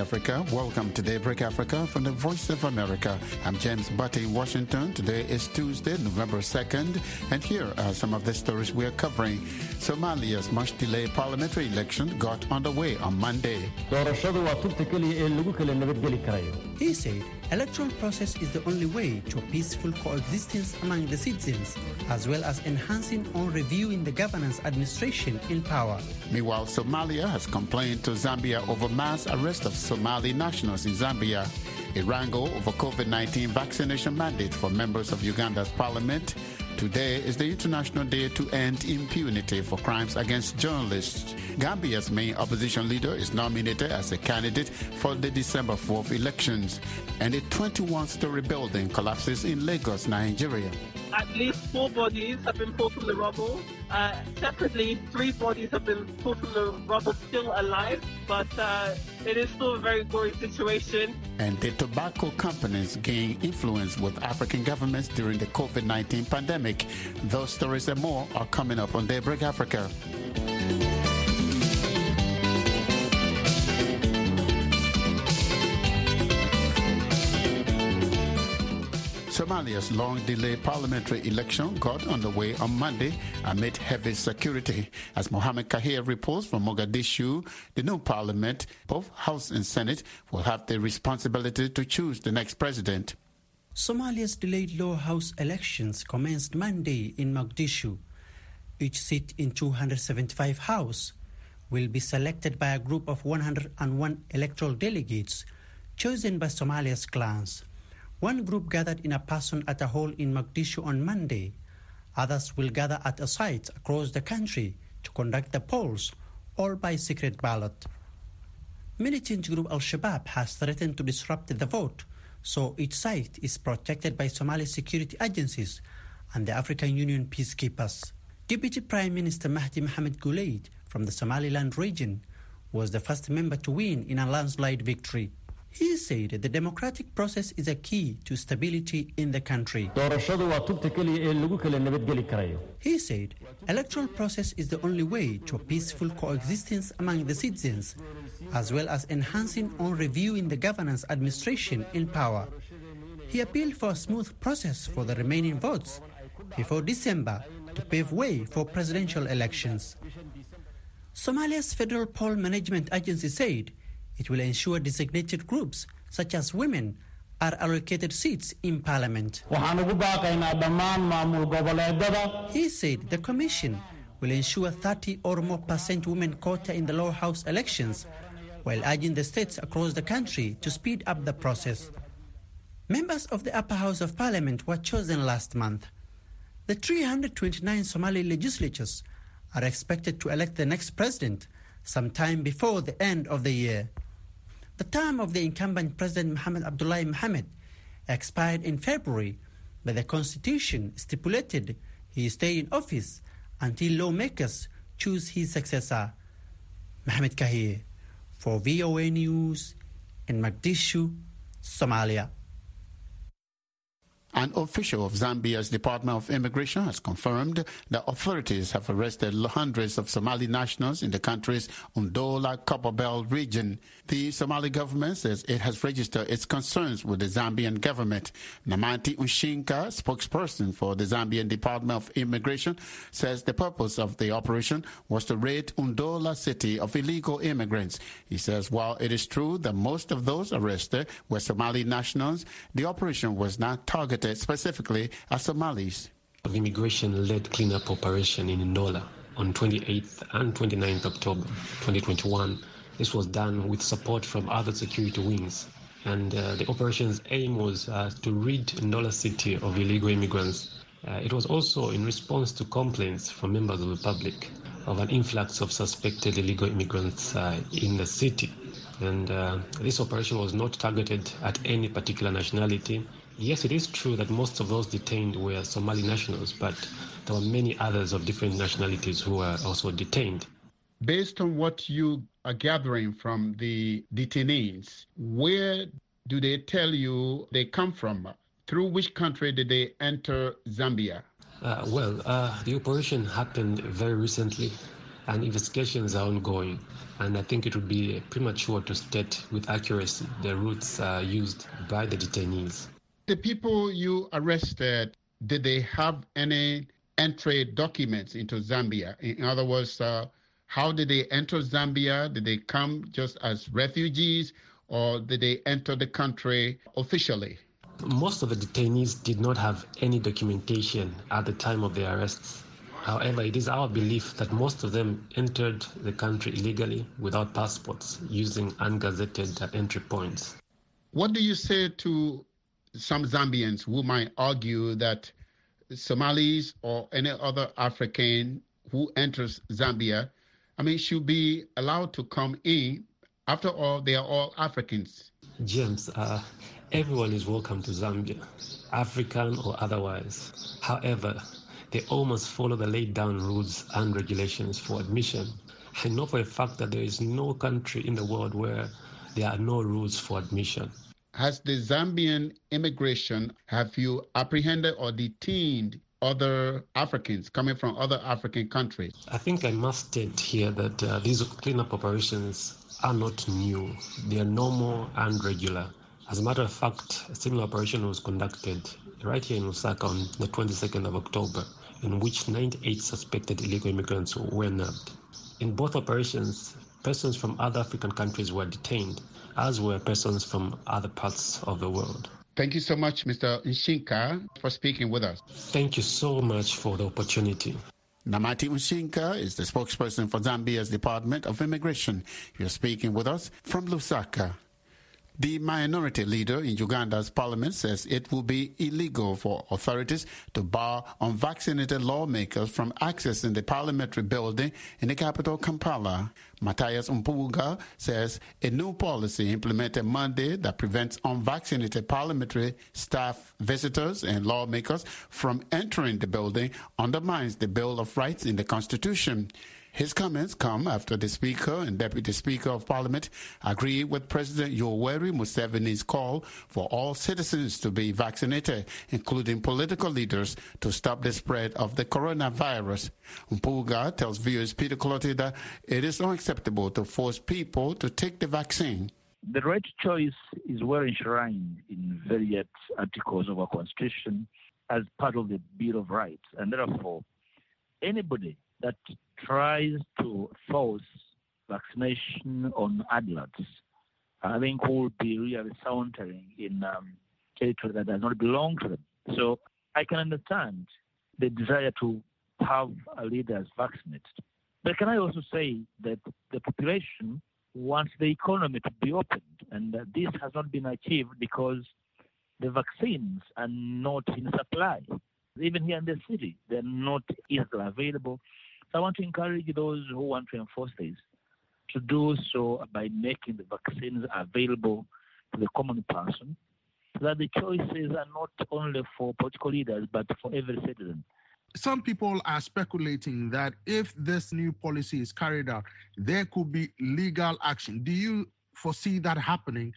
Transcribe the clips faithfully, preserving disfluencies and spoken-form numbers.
Africa. Welcome to Daybreak Africa from the Voice of America. I'm James Butty in Washington. Today is Tuesday, November second, and here are some of the stories we are covering. Somalia's much delayed parliamentary election got underway on Monday. He said electoral process is the only way to a peaceful coexistence among the citizens, as well as enhancing or reviewing the governance administration in power. Meanwhile, Somalia has complained to Zambia over mass arrest of Somali nationals in Zambia. A wrangle over COVID nineteen vaccination mandate for members of Uganda's parliament. Today is the International Day to End Impunity for Crimes Against Journalists. Gambia's main opposition leader is nominated as a candidate for the December fourth elections. And a twenty-one story building collapses in Lagos, Nigeria. At least four bodies have been pulled from the rubble. Uh, separately, three bodies have been pulled from the rubble still alive, but uh, it is still a very gory situation. And the tobacco companies gain influence with African governments during the COVID nineteen pandemic. Those stories and more are coming up on Daybreak Africa. Somalia's long-delayed parliamentary election got underway on Monday amid heavy security. As Mohammed Kahir reports from Mogadishu, the new parliament, both House and Senate, will have the responsibility to choose the next president. Somalia's delayed lower house elections commenced Monday in Mogadishu. Each seat in two hundred seventy-five House will be selected by a group of one hundred one electoral delegates chosen by Somalia's clans. One group gathered in a person at a hall in Mogadishu on Monday. Others will gather at a site across the country to conduct the polls, all by secret ballot. Militant group Al-Shabaab has threatened to disrupt the vote, so each site is protected by Somali security agencies and the African Union peacekeepers. Deputy Prime Minister Mahdi Mohamed Gulaid from the Somaliland region was the first member to win in a landslide victory. He said the democratic process is a key to stability in the country. He said electoral process is the only way to a peaceful coexistence among the citizens, as well as enhancing or reviewing the governance administration in power. He appealed for a smooth process for the remaining votes before December to pave way for presidential elections. Somalia's Federal Poll Management Agency said it will ensure designated groups, such as women, are allocated seats in parliament. He said the commission will ensure thirty or more percent women quota in the lower house elections, while urging the states across the country to speed up the process. Members of the upper house of parliament were chosen last month. The three hundred twenty-nine Somali legislatures are expected to elect the next president sometime before the end of the year. The term of the incumbent President Mohamed Abdullahi Mohamed expired in February, but the constitution stipulated he stay in office until lawmakers choose his successor. Mohammed Kahir for V O A News in Mogadishu, Somalia. An official of Zambia's Department of Immigration has confirmed that authorities have arrested hundreds of Somali nationals in the country's Undola-Copperbelt region. The Somali government says it has registered its concerns with the Zambian government. Namanti Unshinka, spokesperson for the Zambian Department of Immigration, says the purpose of the operation was to rid Undola city of illegal immigrants. He says while it is true that most of those arrested were Somali nationals, the operation was not targeted specifically as Somalis. Of immigration-led cleanup operation in Ndola on twenty-eighth and twenty-ninth October twenty twenty-one. This was done with support from other security wings, and uh, the operation's aim was uh, to rid Ndola city of illegal immigrants. Uh, it was also in response to complaints from members of the public of an influx of suspected illegal immigrants uh, in the city. And uh, this operation was not targeted at any particular nationality. Yes, it is true that most of those detained were Somali nationals, but there were many others of different nationalities who were also detained. Based on what you are gathering from the detainees, where do they tell you they come from? Through which country did they enter Zambia? Uh, well, uh, the operation happened very recently. and investigations are ongoing. And I think it would be premature to state with accuracy the routes uh, used by the detainees. The people you arrested, did they have any entry documents into Zambia? In other words, uh, how did they enter Zambia? Did they come just as refugees, or did they enter the country officially? Most of the detainees did not have any documentation at the time of their arrests. However, it is our belief that most of them entered the country illegally without passports, using ungazetted entry points. What do you say to some Zambians who might argue that Somalis or any other African who enters Zambia, I mean, should be allowed to come in? After all, they are all Africans. James, uh, everyone is welcome to Zambia, African or otherwise. However, they all must follow the laid down rules and regulations for admission. I know for a fact that there is no country in the world where there are no rules for admission. Has the Zambian immigration, have you apprehended or detained other Africans coming from other African countries? I think I must state here that uh, these cleanup operations are not new. They are normal and regular. As a matter of fact, a similar operation was conducted right here in Lusaka on the twenty-second of October, in which ninety-eight suspected illegal immigrants were nabbed. In both operations, persons from other African countries were detained, as were persons from other parts of the world. Thank you so much, Mister Nshinka, for speaking with us. Thank you so much for the opportunity. Namati Nshinka is the spokesperson for Zambia's Department of Immigration. You're speaking with us from Lusaka. The minority leader in Uganda's parliament says it will be illegal for authorities to bar unvaccinated lawmakers from accessing the parliamentary building in the capital, Kampala. Matthias Mpuuga says a new policy implemented Monday that prevents unvaccinated parliamentary staff, visitors, and lawmakers from entering the building undermines the Bill of Rights in the Constitution. His comments come after the Speaker and Deputy Speaker of Parliament agreed with President Yoweri Museveni's call for all citizens to be vaccinated, including political leaders, to stop the spread of the coronavirus. Mpuuga tells viewers Peter Clottey that it is unacceptable to force people to take the vaccine. The right choice is well enshrined in various articles of our Constitution as part of the Bill of Rights, and therefore anybody that tries to force vaccination on adults, I think will be really sauntering in um, territory that does not belong to them. So I can understand the desire to have leaders vaccinated. But can I also say that the population wants the economy to be opened, and that this has not been achieved because the vaccines are not in supply. Even here in the city, they're not easily available. So I want to encourage those who want to enforce this to do so by making the vaccines available to the common person, so that the choices are not only for political leaders, but for every citizen. Some people are speculating that if this new policy is carried out, there could be legal action. Do you foresee that happening?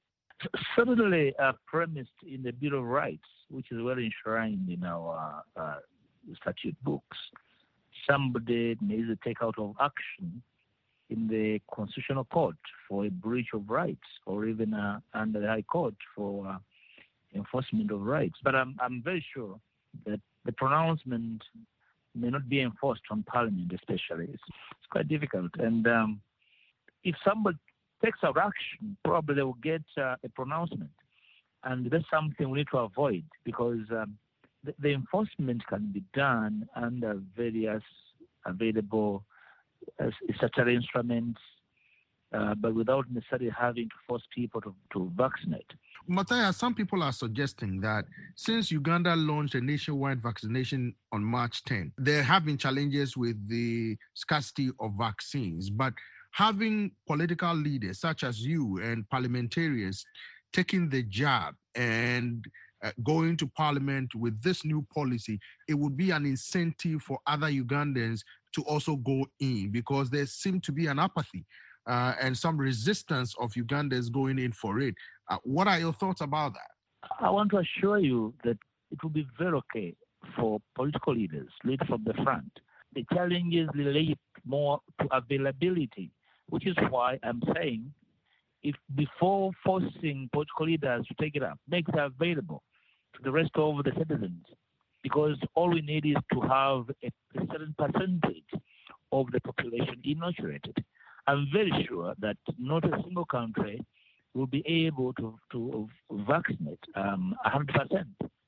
Certainly uh, premised in the Bill of Rights, which is well enshrined in our uh, statute books. Somebody needs to take out of action in the Constitutional Court for a breach of rights, or even uh, under the High Court for uh, enforcement of rights. But I'm, I'm very sure that the pronouncement may not be enforced on Parliament especially. It's, it's quite difficult. And um, if somebody takes out action, probably they will get uh, a pronouncement. And that's something we need to avoid, because um, the, the enforcement can be done under various available uh, statutory instruments, uh, but without necessarily having to force people to, to vaccinate. Matthias, some people are suggesting that since Uganda launched a nationwide vaccination on March tenth, there have been challenges with the scarcity of vaccines. But having political leaders such as you and parliamentarians taking the jab and uh, going to Parliament with this new policy, it would be an incentive for other Ugandans to also go in, because there seemed to be an apathy uh, and some resistance of Ugandans going in for it. Uh, what are your thoughts about that? I want to assure you that it will be very okay for political leaders, lead from the front. The challenges relate more to availability, which is why I'm saying if before forcing political leaders to take it up, make it available to the rest of the citizens, because all we need is to have a, a certain percentage of the population inoculated. I'm very sure that not a single country will be able to, to vaccinate um, one hundred percent.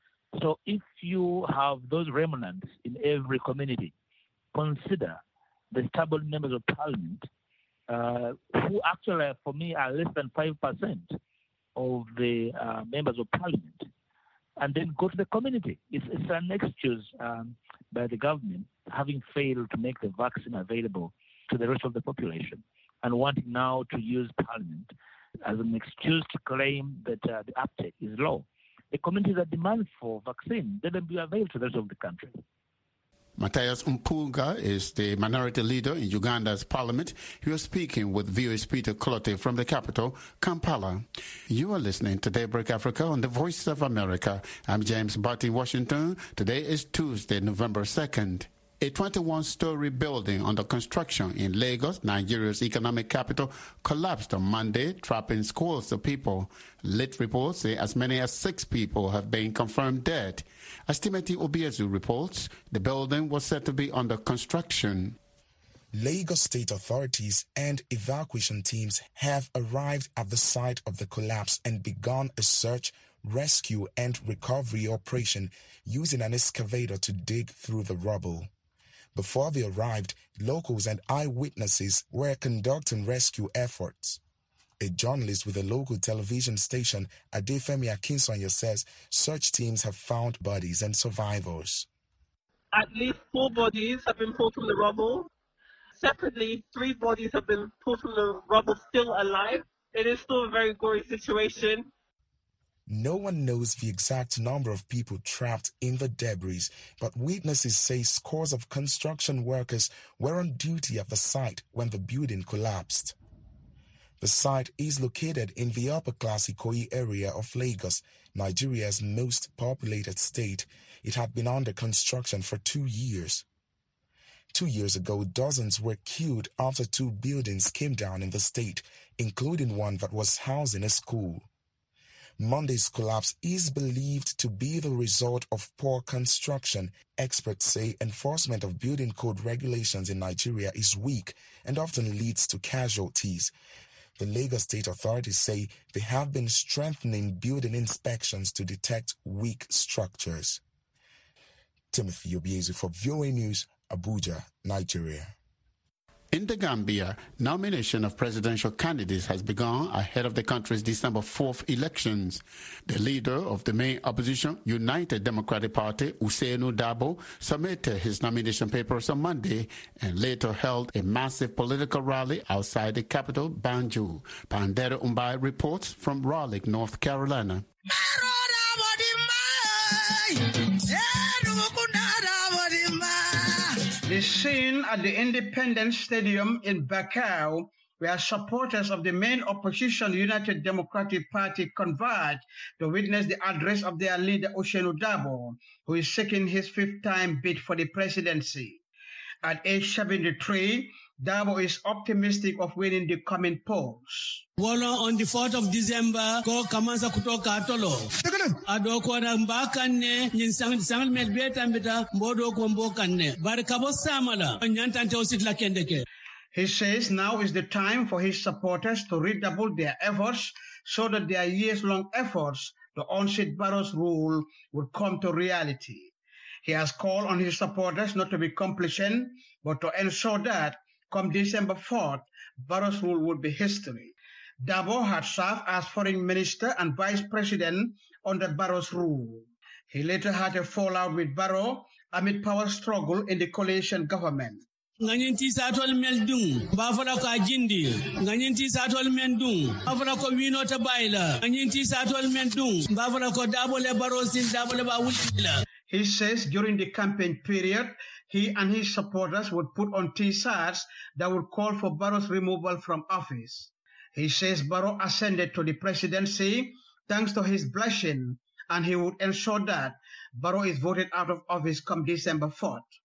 So if you have those remnants in every community, consider the stubborn members of parliament, uh, who actually, for me, are less than five percent of the uh, members of parliament, and then go to the community. It's, it's an excuse um, by the government having failed to make the vaccine available to the rest of the population and wanting now to use parliament as an excuse to claim that uh, the uptake is low. The communities that demand for vaccine, let them be available to the rest of the country. Matthias Mpuga is the minority leader in Uganda's parliament. He was speaking with V O A's Peter Clottey from the capital, Kampala. You are listening to Daybreak Africa on the Voice of America. I'm James Butt in Washington. Today is Tuesday, November second. A twenty-one-story building under construction in Lagos, Nigeria's economic capital, collapsed on Monday, trapping scores of people. Late reports say as many as six people have been confirmed dead. As Timothy Obiezu reports, the building was said to be under construction. Lagos state authorities and evacuation teams have arrived at the site of the collapse and begun a search, rescue, and recovery operation using an excavator to dig through the rubble. Before they arrived, locals and eyewitnesses were conducting rescue efforts. A journalist with a local television station, Adefemi Akinsanya, says search teams have found bodies and survivors. At least four bodies have been pulled from the rubble. Separately, three bodies have been pulled from the rubble still alive. It is still a very gory situation. No one knows the exact number of people trapped in the debris, but witnesses say scores of construction workers were on duty at the site when the building collapsed. The site is located in the upper-class Ikoyi area of Lagos, Nigeria's most populated state. It had been under construction for two years. Two years ago, dozens were killed after two buildings came down in the state, including one that was housing a school. Monday's collapse is believed to be the result of poor construction. Experts say enforcement of building code regulations in Nigeria is weak and often leads to casualties. The Lagos state authorities say they have been strengthening building inspections to detect weak structures. Timothy Obiezu for V O A News, Abuja, Nigeria. In the Gambia, nomination of presidential candidates has begun ahead of the country's December fourth elections. The leader of the main opposition, United Democratic Party, Usainu Dabo, submitted his nomination papers on Monday and later held a massive political rally outside the capital, Banjul. Pandera Umbai reports from Raleigh, North Carolina. The scene at the Independence Stadium in Bakau, where supporters of the main opposition United Democratic Party converged to witness the address of their leader Usainu Dabo, who is seeking his fifth-time bid for the presidency. At age seventy-three, Dabo is optimistic of winning the coming polls. Wala on the fourth of December, ko kamanza kutoka atolo. Ado kwa na mbakane, nyinsang sangal medbeta mbeta mbodo kwa mbokane. Barikabo samala, nyantante ositla kendeke. He says now is the time for his supporters to redouble their efforts so that their years-long efforts to unseat Barrow's rule would come to reality. He has called on his supporters not to be complacent, but to ensure that come December fourth, Barrow's rule would be history. Dabo had served as foreign minister and vice president under Barrow's rule. He later had a fallout with Barrow amid power struggle in the coalition government. Nganyinti satol meldung, bafala ko ajindi. Nganyinti satol mendung, bafala ko wino tabaila. Nganyinti satol mendung, bafala ko Dabo le Barrow sin Dabo le bawula. He says during the campaign period, he and his supporters would put on T-shirts that would call for Barrow's removal from office. He says Barrow ascended to the presidency thanks to his blessing, and he would ensure that Barrow is voted out of office come December fourth.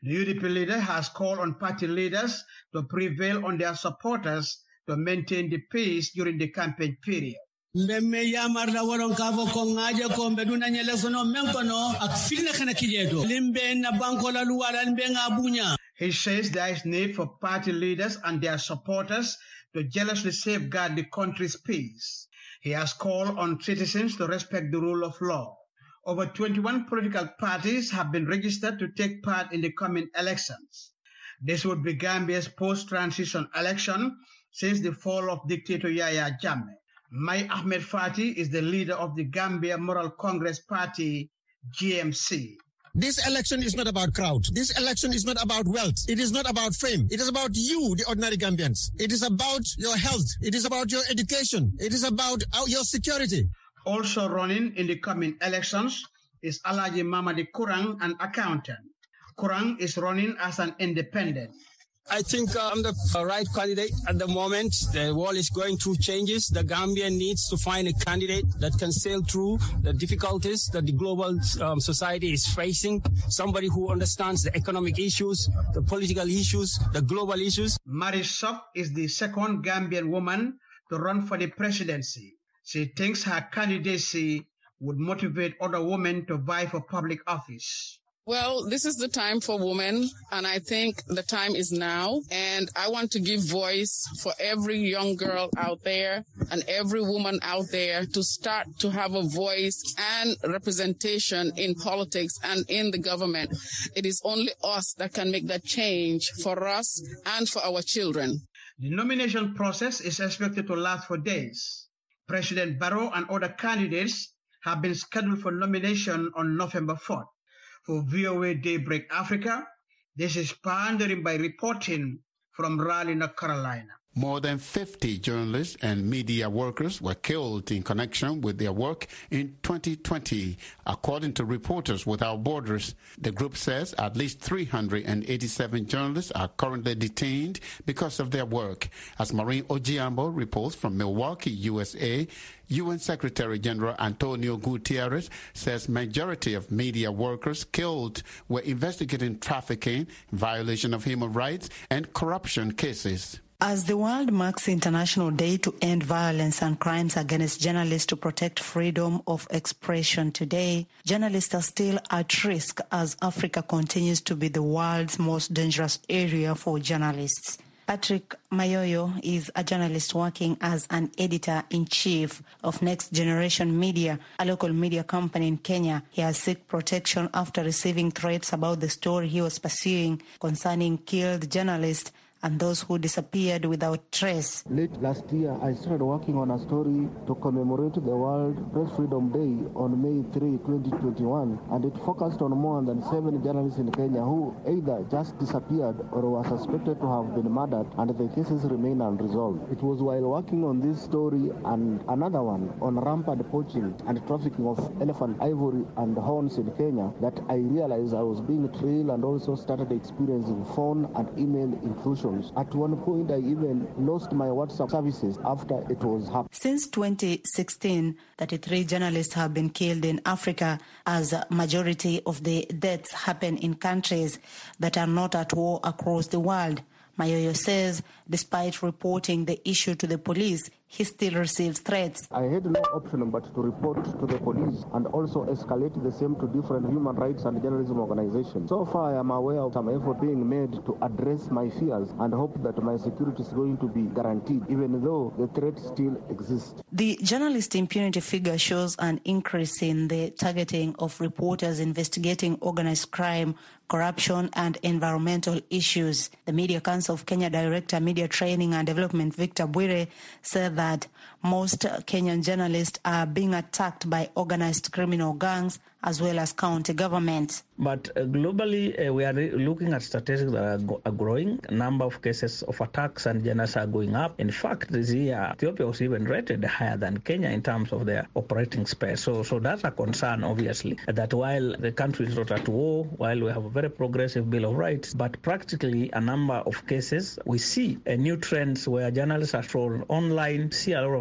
The U D P leader has called on party leaders to prevail on their supporters to maintain the peace during the campaign period. Mbemme yamarla waron kavo ko ngaje ko mbeduna nyele sono menkono ak filna kana kijeto limbe na banko la luwala limbe ngabunya. He says there is need for party leaders and their supporters to jealously safeguard the country's peace. He has called on citizens to respect the rule of law. Over twenty-one political parties have been registered to take part in the coming elections. This would be Gambia's post-transition election since the fall of dictator Yahya Jammeh. Mai Ahmed Fati is the leader of the Gambia Moral Congress Party, G M C. This election is not about crowd. This election is not about wealth. It is not about fame. It is about you, the ordinary Gambians. It is about your health. It is about your education. It is about your security. Also running in the coming elections is Alaji Mamadi Kurang, an accountant. Kurang is running as an independent. I think uh, I'm the uh, right candidate at the moment. The world is going through changes. The Gambia needs to find a candidate that can sail through the difficulties that the global um, society is facing. Somebody who understands the economic issues, the political issues, the global issues. Mary Sok is the second Gambian woman to run for the presidency. She thinks her candidacy would motivate other women to vie for public office. Well, this is the time for women, and I think the time is now. And I want to give voice for every young girl out there and every woman out there to start to have a voice and representation in politics and in the government. It is only us that can make that change for us and for our children. The nomination process is expected to last for days. President Barrow and other candidates have been scheduled for nomination on November fourth. For V O A Daybreak Africa, this is Pandering by reporting from Raleigh, North Carolina. More than fifty journalists and media workers were killed in connection with their work in twenty twenty, according to Reporters Without Borders. The group says at least three hundred eighty-seven journalists are currently detained because of their work. As Maureen Ojiambo reports from Milwaukee, U S A, U N Secretary General Antonio Gutierrez says majority of media workers killed were investigating trafficking, violation of human rights, and corruption cases. As the world marks International Day to End Violence and Crimes Against Journalists to protect freedom of expression today, journalists are still at risk as Africa continues to be the world's most dangerous area for journalists. Patrick Mayoyo is a journalist working as an editor-in-chief of Next Generation Media, a local media company in Kenya. He has sought protection after receiving threats about the story he was pursuing concerning killed journalists and those who disappeared without trace. Late last year, I started working on a story to commemorate the World Press Freedom Day on May third, twenty twenty-one, and it focused on more than seven journalists in Kenya who either just disappeared or were suspected to have been murdered, and the cases remain unresolved. It was while working on this story and another one on rampant poaching and trafficking of elephant ivory and horns in Kenya that I realized I was being trailed and also started experiencing phone and email intrusion. At one point, I even lost my WhatsApp services after it was happening. Since twenty sixteen, thirty-three journalists have been killed in Africa, as a majority of the deaths happen in countries that are not at war across the world. Mayoyo says, despite reporting the issue to the police, he still receives threats. I had no option but to report to the police and also escalate the same to different human rights and journalism organizations. So far, I am aware of some effort being made to address my fears and hope that my security is going to be guaranteed, even though the threat still exists. The journalist impunity figure shows an increase in the targeting of reporters investigating organized crime, corruption, and environmental issues. The Media Council of Kenya Director, Media Training and Development, Victor Bwire, said that most Kenyan journalists are being attacked by organized criminal gangs as well as county governments. But uh, globally, uh, we are re- looking at statistics that are, go- are growing. A number of cases of attacks and journalists are going up. In fact, this year, Ethiopia was even rated higher than Kenya in terms of their operating space. So, so that's a concern, obviously, that while the country is not at war, while we have a very progressive Bill of Rights, but practically a number of cases, we see uh, new trends where journalists are thrown online, see a lot of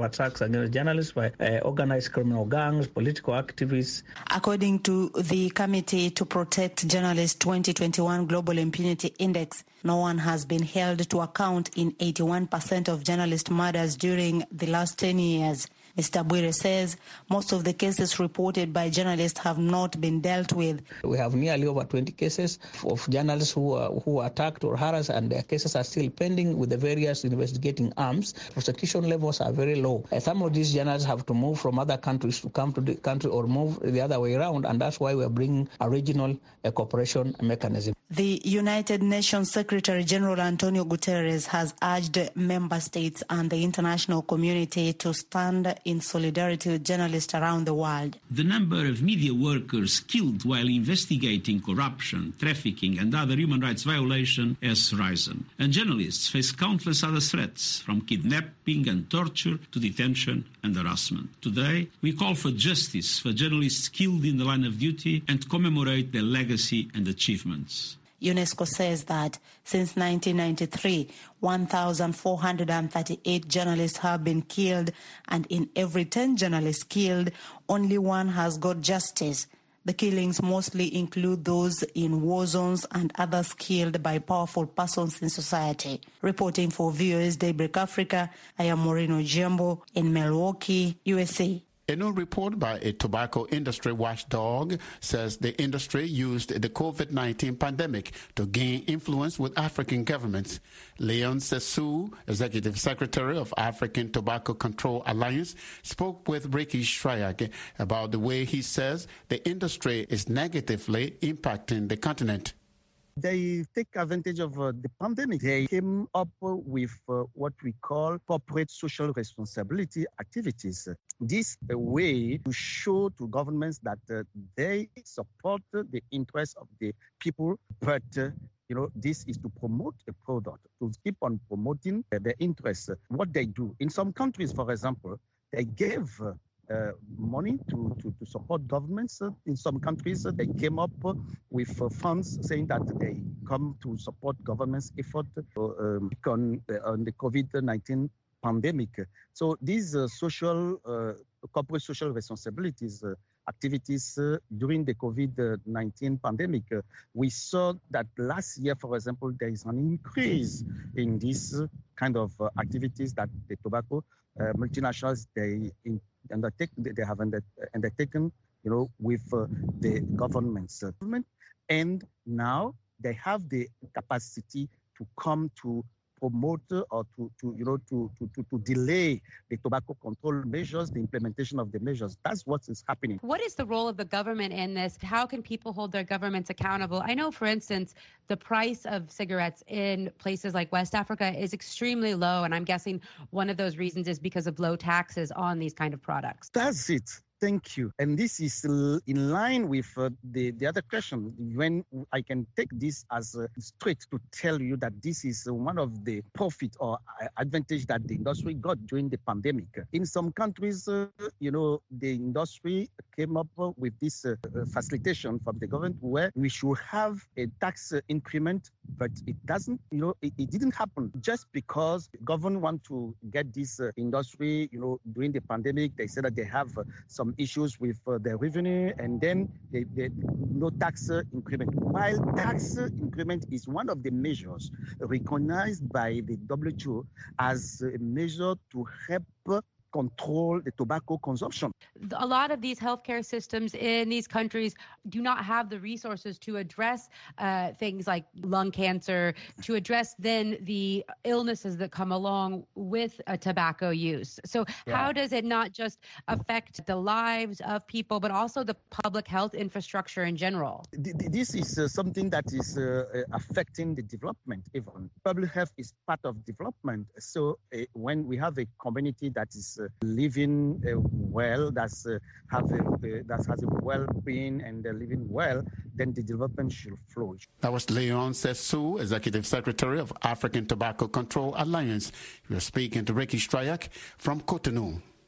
attacks against journalists by uh, organized criminal gangs, political activists. According to the Committee to Protect Journalists twenty twenty-one Global Impunity Index, no one has been held to account in eighty-one percent of journalist murders during the last ten years. Mister Bwire says most of the cases reported by journalists have not been dealt with. We have nearly over twenty cases of journalists who are, who were attacked or harassed, and their cases are still pending with the various investigating arms. Prosecution levels are very low. Uh, some of these journalists have to move from other countries to come to the country or move the other way around, and that's why we're bringing a regional uh, cooperation mechanism. The United Nations Secretary General Antonio Guterres has urged member states and the international community to stand in solidarity with journalists around the world. The number of media workers killed while investigating corruption, trafficking and other human rights violations has risen. And journalists face countless other threats, from kidnapping and torture to detention and harassment. Today, we call for justice for journalists killed in the line of duty and commemorate their legacy and achievements. UNESCO says that since nineteen ninety-three, one thousand four hundred thirty-eight journalists have been killed, and in every ten journalists killed, only one has got justice. The killings mostly include those in war zones and others killed by powerful persons in society. Reporting for V O A's Daybreak Africa, I am Moreno Jembo in Milwaukee, U S A. A new report by a tobacco industry watchdog says the industry used the COVID nineteen pandemic to gain influence with African governments. Leon Sessou, Executive Secretary of African Tobacco Control Alliance, spoke with Ricky Shryak about the way he says the industry is negatively impacting the continent. They take advantage of uh, the pandemic. They came up with uh, what we call corporate social responsibility activities. This is a way to show to governments that uh, they support the interests of the people, but uh, you know, this is to promote a product, to keep on promoting uh, their interests. What they do in some countries, for example, they gave uh, Uh, money to, to, to support governments. Uh, in some countries, uh, they came up uh, with uh, funds saying that they come to support government's effort uh, um, on, uh, on the COVID nineteen pandemic. So these uh, social, uh, corporate social responsibilities uh, activities uh, during the COVID nineteen pandemic, uh, we saw that last year, for example, there is an increase in these uh, kind of uh, activities that the tobacco uh, multinationals, they in, undertake, they have under, undertaken, you know, with uh, the government's uh, government, and now they have the capacity to come to promote or to, to you know, to, to, to, to delay the tobacco control measures, the implementation of the measures. That's what is happening. What is the role of the government in this? How can people hold their governments accountable? I know, for instance, the price of cigarettes in places like West Africa is extremely low, and I'm guessing one of those reasons is because of low taxes on these kind of products. That's it. Thank you. And this is in line with uh, the, the other question. When I can take this as uh, straight to tell you that this is uh, one of the profit or advantage that the industry got during the pandemic. In some countries, uh, you know, the industry came up uh, with this uh, facilitation from the government where we should have a tax uh, increment, but it doesn't, you know, it, it didn't happen just because the government want to get this uh, industry, you know, during the pandemic. They said that they have uh, some issues with uh, their revenue, and then they, they, no tax uh, increment. While tax uh, increment is one of the measures recognized by the W H O as a measure to help uh, control the tobacco consumption. A lot of these healthcare systems in these countries do not have the resources to address uh, things like lung cancer, to address then the illnesses that come along with uh, tobacco use. So yeah. How does it not just affect the lives of people, but also the public health infrastructure in general? This is uh, something that is uh, affecting the development even. Public health is part of development. So uh, when we have a community that is Uh, living uh, well, that's uh, have a, uh, that has a well-being and uh, living well, then the development should flourish. That was Leon Sessou, Executive Secretary of African Tobacco Control Alliance. We are speaking to Ricky Shryak from Cotonou.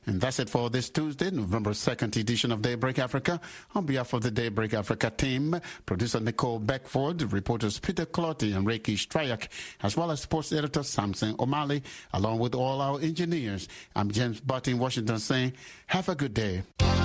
And that's it for this Tuesday, November second edition of Daybreak Africa. On behalf of the Daybreak Africa team, producer Nicole Beckford, reporters Peter Clotty and Reiki Strayak, as well as sports editor Samson O'Malley, along with all our engineers, I'm James Butt in Washington saying, have a good day.